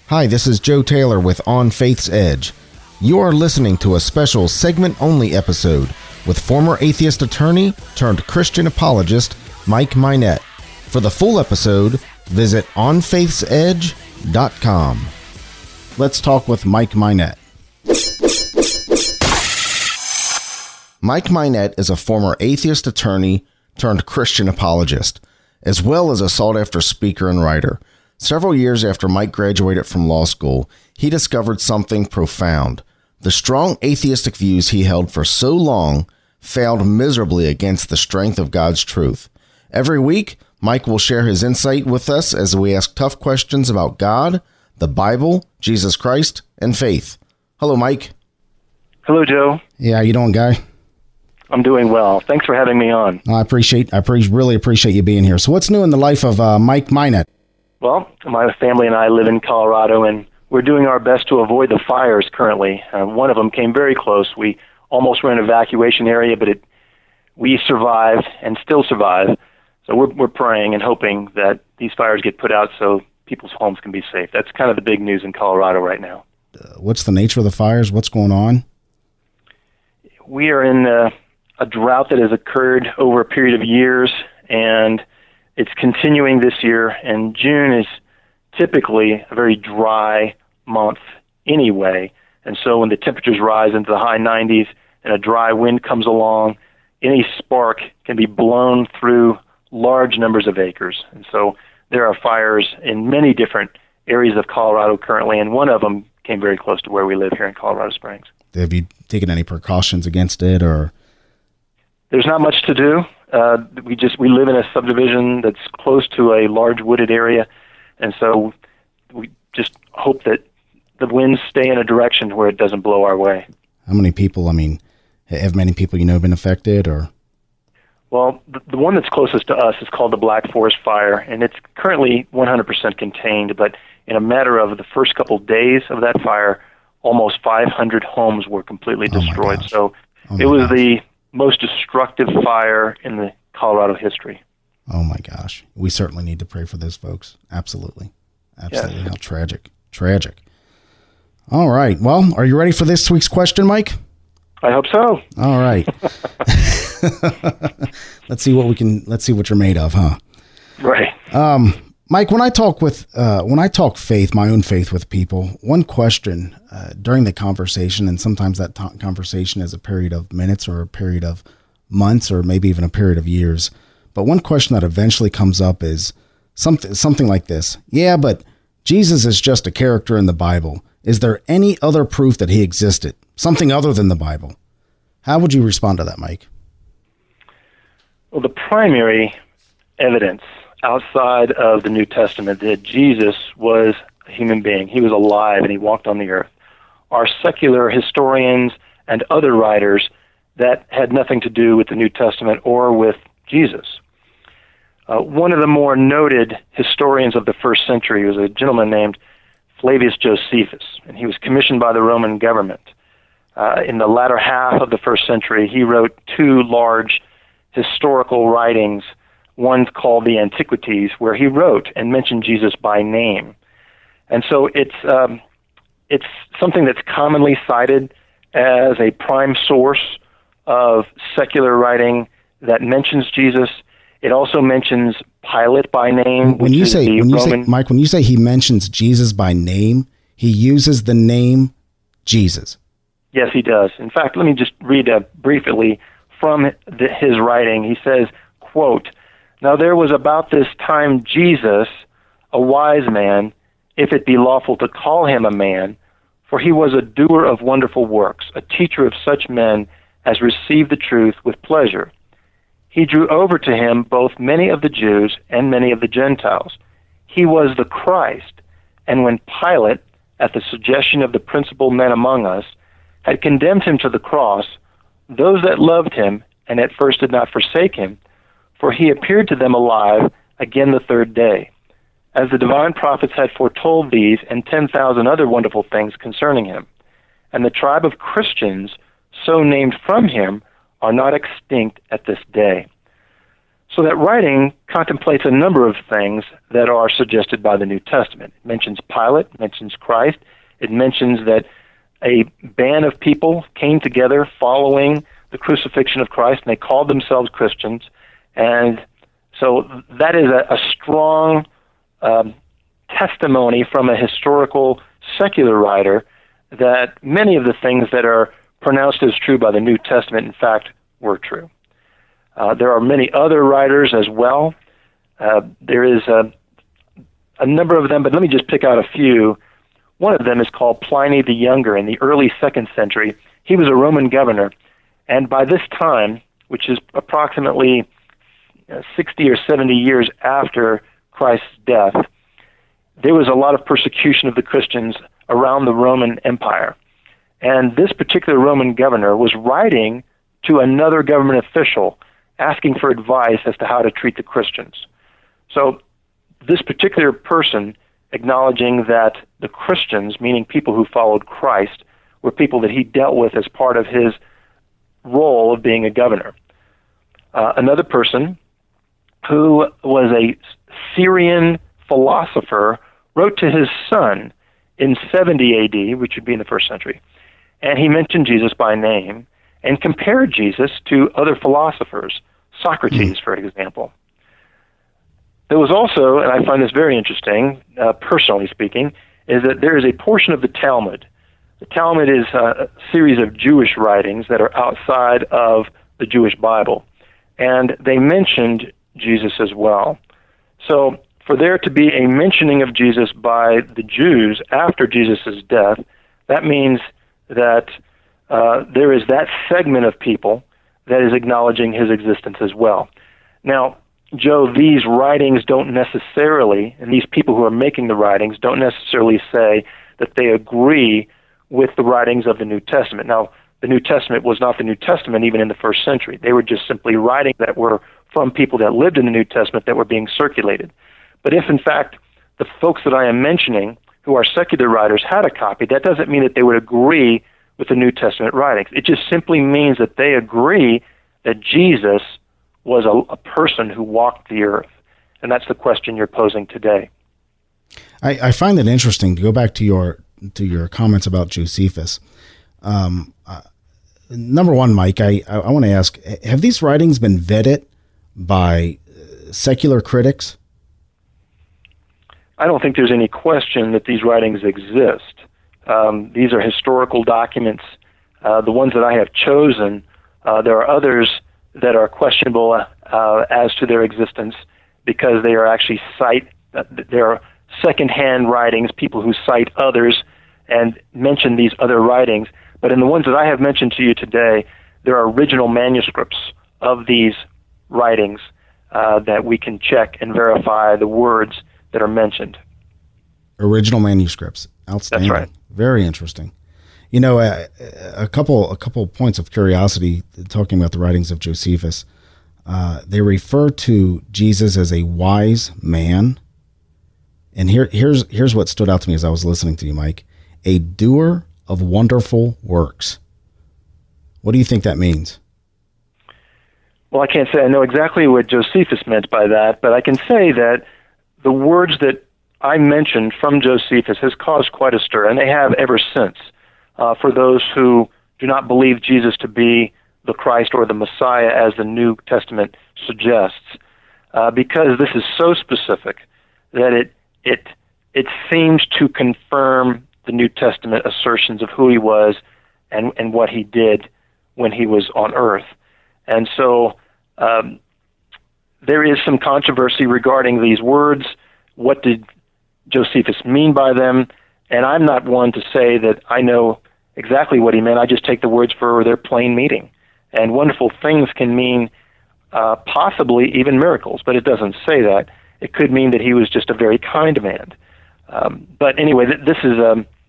Hi, this is Joe Taylor with On Faith's Edge. You are listening to a special segment-only episode with former atheist attorney turned Christian apologist Mike Minette. For the full episode, visit onfaithsedge.com. Let's talk with Mike Minette. Mike Minette is a former atheist attorney turned Christian apologist, as well as a sought-after speaker and writer. Several years after Mike graduated from law school, he discovered something profound. The strong atheistic views he held for so long failed miserably against the strength of God's truth. Every week, Mike will share his insight with us as we ask tough questions about God, the Bible, Jesus Christ, and faith. Hello, Mike. Hello, Joe. Yeah, how you doing, guy? I'm doing well. Thanks for having me on. I really appreciate you being here. So what's new in the life of Mike Minette? Well, my family and I live in Colorado, and we're doing our best to avoid the fires currently. One of them came very close. We almost were in an evacuation area, but we survived and still survive. So we're praying and hoping that these fires get put out so people's homes can be safe. That's kind of the big news in Colorado right now. What's the nature of the fires? What's going on? We are in a drought that has occurred over a period of years, and it's continuing this year, and June is typically a very dry month anyway. And so when the temperatures rise into the high 90s and a dry wind comes along, any spark can be blown through large numbers of acres. And so there are fires in many different areas of Colorado currently, and one of them came very close to where we live here in Colorado Springs. Have you taken any precautions against it, or? There's not much to do. We live in a subdivision that's close to a large wooded area, and so we just hope that the winds stay in a direction where it doesn't blow our way. How many people, have many people been affected, or? Well, the one that's closest to us is called the Black Forest Fire, and it's currently 100% contained, but in a matter of the first couple days of that fire, almost 500 homes were completely destroyed. So it was the most destructive fire in the Colorado history. Oh my gosh. We certainly need to pray for those folks. Absolutely. Yes. How tragic. All right. Well, are you ready for this week's question, Mike? I hope so. All right. Let's see what you're made of, huh? Right. Mike, when I talk faith, my own faith with people, one question during the conversation, and sometimes that conversation is a period of minutes or a period of months or maybe even a period of years, but one question that eventually comes up is something like this. Yeah, but Jesus is just a character in the Bible. Is there any other proof that he existed? Something other than the Bible? How would you respond to that, Mike? Well, the primary evidence outside of the New Testament that Jesus was a human being, he was alive and he walked on the earth, are secular historians and other writers that had nothing to do with the New Testament or with Jesus. One of the more noted historians of the first century was a gentleman named Flavius Josephus, and he was commissioned by the Roman government. In the latter half of the first century, he wrote two large historical writings, one called the Antiquities, where he wrote and mentioned Jesus by name. And so it's something that's commonly cited as a prime source of secular writing that mentions Jesus. It also mentions Pilate by name. When you say he mentions Jesus by name, he uses the name Jesus. Yes, he does. In fact, let me just read briefly from his writing. He says, quote, "Now there was about this time Jesus, a wise man, if it be lawful to call him a man, for he was a doer of wonderful works, a teacher of such men as received the truth with pleasure. He drew over to him both many of the Jews and many of the Gentiles. He was the Christ, and when Pilate, at the suggestion of the principal men among us, had condemned him to the cross, those that loved him and at first did not forsake him, for he appeared to them alive again the third day, as the divine prophets had foretold these and 10,000 other wonderful things concerning him. And the tribe of Christians, so named from him, are not extinct at this day." So that writing contemplates a number of things that are suggested by the New Testament. It mentions Pilate, it mentions Christ, it mentions that a band of people came together following the crucifixion of Christ, and they called themselves Christians. And so that is a strong testimony from a historical secular writer that many of the things that are pronounced as true by the New Testament, in fact, were true. There are many other writers as well. There is a number of them, but let me just pick out a few. One of them is called Pliny the Younger in the early 2nd century. He was a Roman governor, and by this time, which is approximately 60 or 70 years after Christ's death, there was a lot of persecution of the Christians around the Roman Empire. And this particular Roman governor was writing to another government official asking for advice as to how to treat the Christians. So this particular person acknowledging that the Christians, meaning people who followed Christ, were people that he dealt with as part of his role of being a governor. Another person who was a Syrian philosopher wrote to his son in 70 AD, which would be in the 1st century, and he mentioned Jesus by name and compared Jesus to other philosophers, Socrates, for example. There was also, and I find this very interesting, personally speaking, is that there is a portion of the Talmud. The Talmud is a series of Jewish writings that are outside of the Jewish Bible, and they mentioned Jesus as well. So for there to be a mentioning of Jesus by the Jews after Jesus' death, that means that there is that segment of people that is acknowledging his existence as well. Now, Joe, these writings don't necessarily, and these people who are making the writings don't necessarily say that they agree with the writings of the New Testament. Now, the New Testament was not the New Testament even in the 1st century. They were just simply writings that were from people that lived in the New Testament that were being circulated. But if, in fact, the folks that I am mentioning who are secular writers had a copy, that doesn't mean that they would agree with the New Testament writings. It just simply means that they agree that Jesus was a person who walked the earth. And that's the question you're posing today. I find it interesting to go back to your comments about Josephus. Number one, Mike, I want to ask, have these writings been vetted by secular critics? I don't think there's any question that these writings exist. These are historical documents. The ones that I have chosen, there are others that are questionable as to their existence because they are actually there are secondhand writings, people who cite others and mention these other writings. But in the ones that I have mentioned to you today, there are original manuscripts of these writings that we can check and verify the words that are mentioned. Original manuscripts. Outstanding. That's right. Very interesting. You know, a couple points of curiosity talking about the writings of Josephus. They refer to Jesus as a wise man. And here's what stood out to me as I was listening to you, Mike. A doer of wonderful works. What do you think that means? Well, I can't say I know exactly what Josephus meant by that, but I can say that the words that I mentioned from Josephus has caused quite a stir, and they have ever since, for those who do not believe Jesus to be the Christ or the Messiah as the New Testament suggests, because this is so specific that it seems to confirm the New Testament assertions of who he was and what he did when he was on earth. And so there is some controversy regarding these words. What did Josephus mean by them? And I'm not one to say that I know exactly what he meant. I just take the words for their plain meaning. And wonderful things can mean possibly even miracles, but it doesn't say that. It could mean that he was just a very kind man. But anyway, this is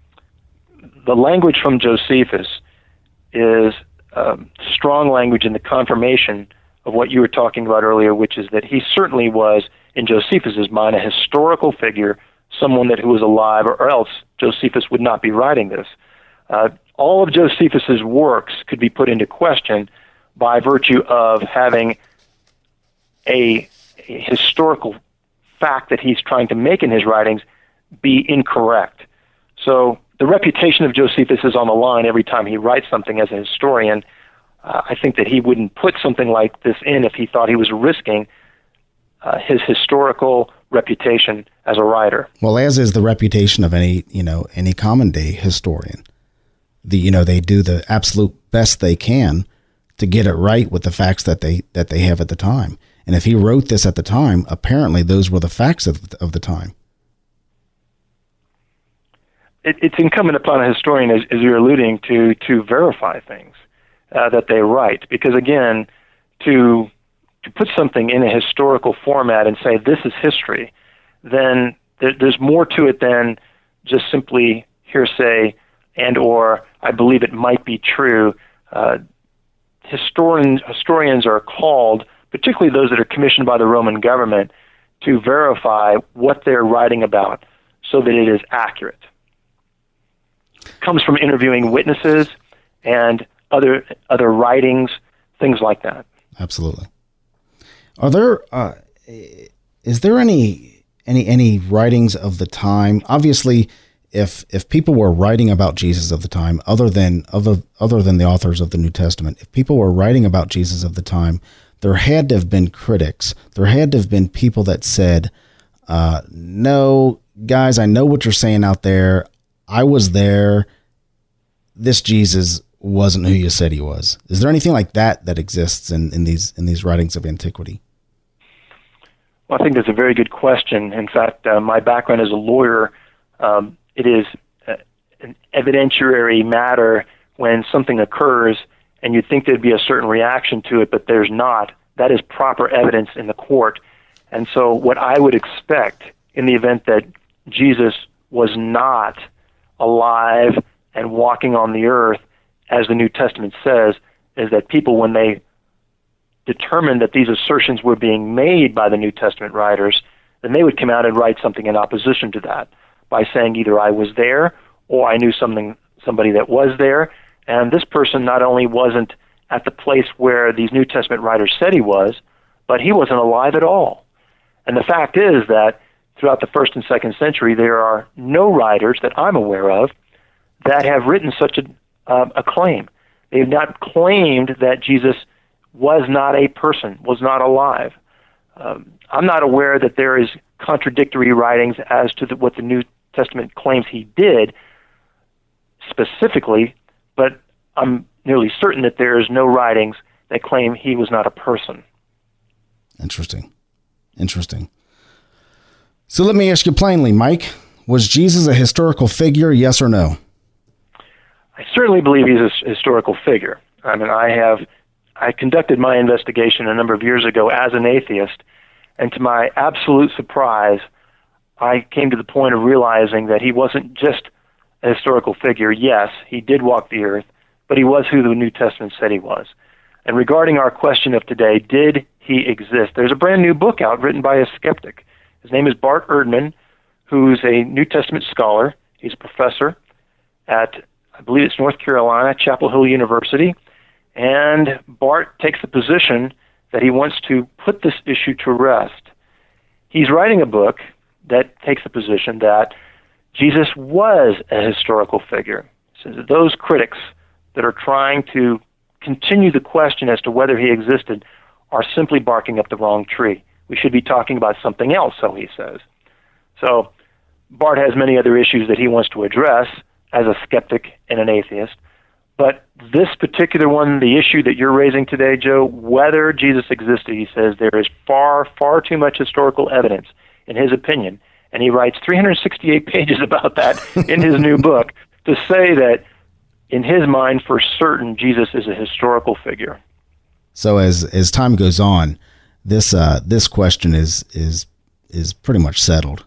the language from Josephus is strong language in the confirmation of what you were talking about earlier, which is that he certainly was, in Josephus's mind, a historical figure, someone who was alive, or else Josephus would not be writing this. All of Josephus's works could be put into question by virtue of having a historical fact that he's trying to make in his writings be incorrect. So the reputation of Josephus is on the line every time he writes something as a historian. I think that he wouldn't put something like this in if he thought he was risking his historical reputation as a writer. Well, as is the reputation of any common day historian. They do the absolute best they can to get it right with the facts that they have at the time. And if he wrote this at the time, apparently those were the facts of the time. It's incumbent upon a historian, as you're alluding to verify things that they write. Because again, to put something in a historical format and say this is history, then there's more to it than just simply hearsay and or I believe it might be true. Historians are called, particularly those that are commissioned by the Roman government, to verify what they're writing about so that it is accurate. It comes from interviewing witnesses and other writings, things like that. Absolutely. Are there is there any writings of the time? Obviously, if people were writing about Jesus of the time, other than the authors of the New Testament, if people were writing about Jesus of the time, there had to have been critics. There had to have been people that said, no, guys, I know what you're saying out there. I was there. This Jesus wasn't who you said he was. Is there anything like that exists in these writings of antiquity? Well, I think that's a very good question. In fact, my background as a lawyer, it is an evidentiary matter when something occurs and you think there'd be a certain reaction to it, but there's not. That is proper evidence in the court. And so what I would expect in the event that Jesus was not alive and walking on the earth, as the New Testament says, is that people, when they determined that these assertions were being made by the New Testament writers, then they would come out and write something in opposition to that by saying either I was there or I knew somebody that was there, and this person not only wasn't at the place where these New Testament writers said he was, but he wasn't alive at all. And the fact is that throughout the 1st and 2nd century, there are no writers that I'm aware of that have written such a claim. They have not claimed that Jesus was not a person, was not alive. I'm not aware that there is contradictory writings as to what the New Testament claims he did specifically, but I'm nearly certain that there is no writings that claim he was not a person. Interesting. So let me ask you plainly, Mike, was Jesus a historical figure, yes or no? I certainly believe he's a historical figure. I mean, I conducted my investigation a number of years ago as an atheist, and to my absolute surprise, I came to the point of realizing that he wasn't just a historical figure. Yes, he did walk the earth, but he was who the New Testament said he was. And regarding our question of today, did he exist? There's a brand new book out written by a skeptic. His name is Bart Eerdman, who's a New Testament scholar. He's a professor at, I believe it's North Carolina, Chapel Hill University. And Bart takes the position that he wants to put this issue to rest. He's writing a book that takes the position that Jesus was a historical figure. So those critics that are trying to continue the question as to whether he existed are simply barking up the wrong tree. We should be talking about something else, so he says. So Bart has many other issues that he wants to address as a skeptic and an atheist. But this particular one, the issue that you're raising today, Joe, whether Jesus existed, he says there is far, far too much historical evidence, in his opinion. And he writes 368 pages about that in his new book to say that, in his mind, for certain, Jesus is a historical figure. So as time goes on, this question is pretty much settled.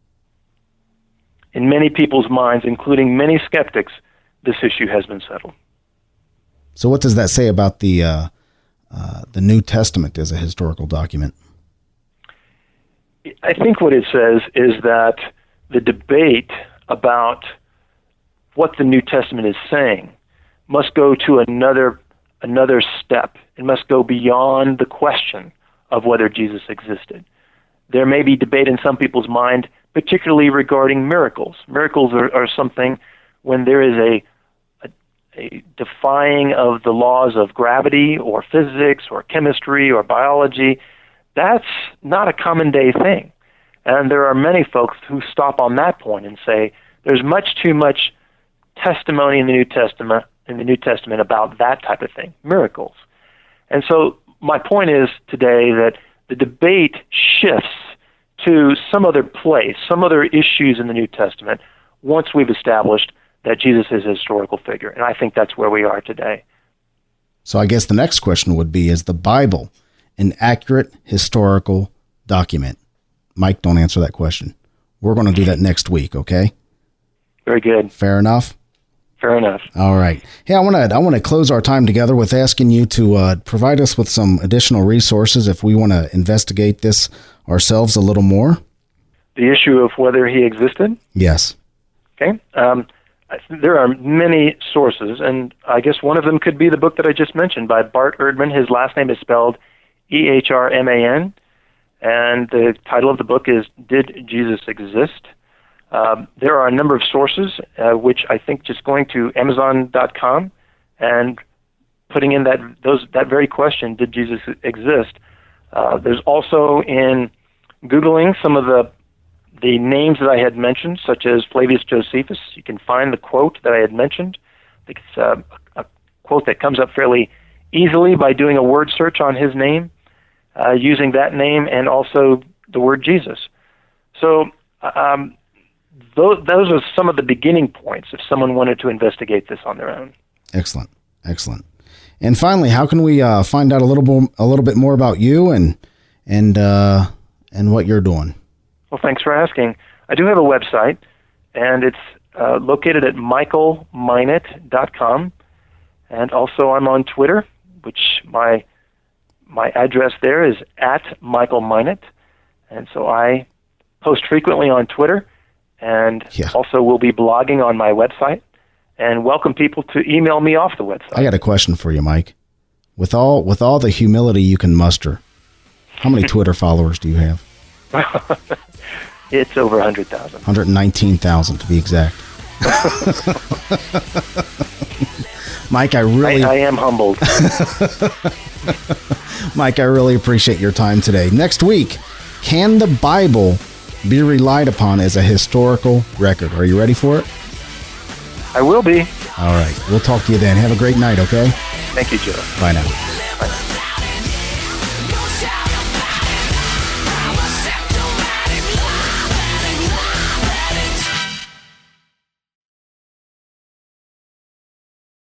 In many people's minds, including many skeptics, this issue has been settled. So what does that say about the New Testament as a historical document? I think what it says is that the debate about what the New Testament is saying must go to another step. It must go beyond the question of whether Jesus existed. There may be debate in some people's mind, particularly regarding miracles. Miracles are something when there is a defying of the laws of gravity or physics or chemistry or biology. That's not a common day thing. And there are many folks who stop on that point and say there's much too much testimony in the New Testament about that type of thing, miracles. And so my point is today that the debate shifts to some other place, some other issues in the New Testament once we've established that Jesus is a historical figure. And I think that's where we are today. So I guess the next question would be, is the Bible an accurate historical document? Mike, don't answer that question. We're going to do that next week, okay? Very good. Fair enough? Fair enough. All right. Hey, I want to close our time together with asking you to provide us with some additional resources if we want to investigate this ourselves a little more. The issue of whether he existed? Yes. Okay. There are many sources, and I guess one of them could be the book that I just mentioned by Bart Ehrman. His last name is spelled Ehrman, and the title of the book is Did Jesus Exist? There are a number of sources, which I think just going to Amazon.com and putting in that very question, did Jesus exist? There's also in Googling some of the names that I had mentioned, such as Flavius Josephus. You can find the quote that I had mentioned. I think it's a quote that comes up fairly easily by doing a word search on his name, using that name and also the word Jesus. So those are some of the beginning points if someone wanted to investigate this on their own. Excellent. And finally, how can we find out a little bit more about you and what you're doing? Well, thanks for asking. I do have a website, and it's located at michaelminett.com. And also I'm on Twitter, which my address there is @MichaelMinett. And so I post frequently on Twitter, and also will be blogging on my website, and welcome people to email me off the website. I got a question for you, Mike. With all the humility you can muster, how many Twitter followers do you have? It's over 100,000. 119,000 to be exact. Mike, I am humbled. Mike, I really appreciate your time today. Next week, can the Bible be relied upon as a historical record? Are you ready for it? I will be. All right. We'll talk to you then. Have a great night, okay? Thank you, Joe. Bye now.